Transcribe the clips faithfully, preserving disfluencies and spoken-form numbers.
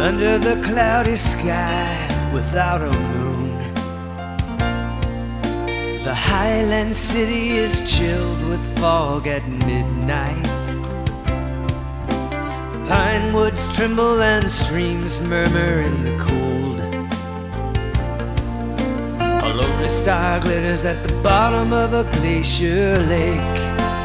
under the cloudy sky without a moon. The highland city is chilled with fog at midnight. Pine woods tremble and streams murmur in the cold. A lonely star glitters at the bottom of a glacier lake.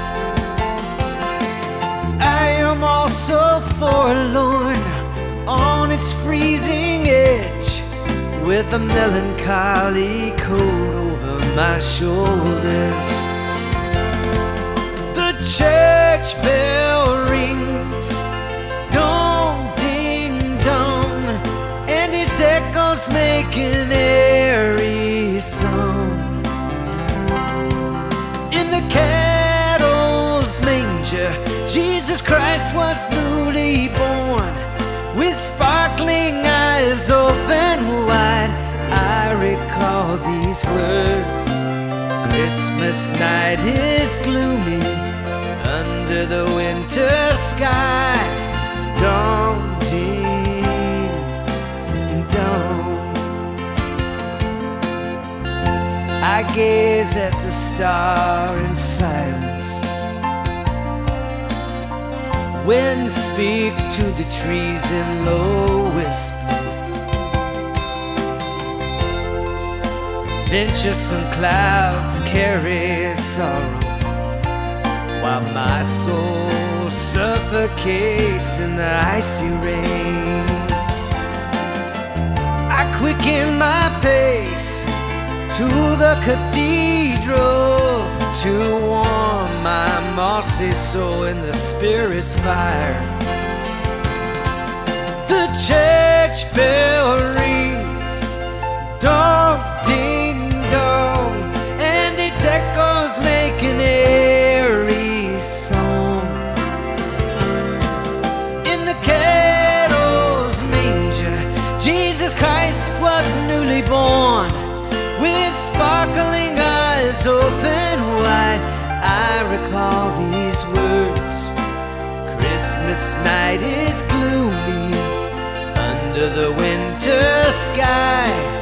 I am also forlorn on its freezing edge, with a melancholy coat over my shoulders. The church bell rings, dong ding dong, and its echoes make an airy song. In the cattle's manger, Jesus Christ was newly born. With sparkling eyes open wide, I recall these words. Christmas night is gloomy under the winter sky. Dong ding dong. I gaze at the star in silence. Winds speak to the trees in low whispers. Venturesome clouds carry sorrow, while my soul suffocates in the icy rain. I quicken my pace to the cathedral to warm my mossy soul in the Spirit's fire. The church bell rings, dong ding dong, and its echoes make an airy song. In the cattle's manger, Jesus Christ was newly born. With sparkling eyes open wide, I recall these words. Christmas night is gloomy under the winter sky.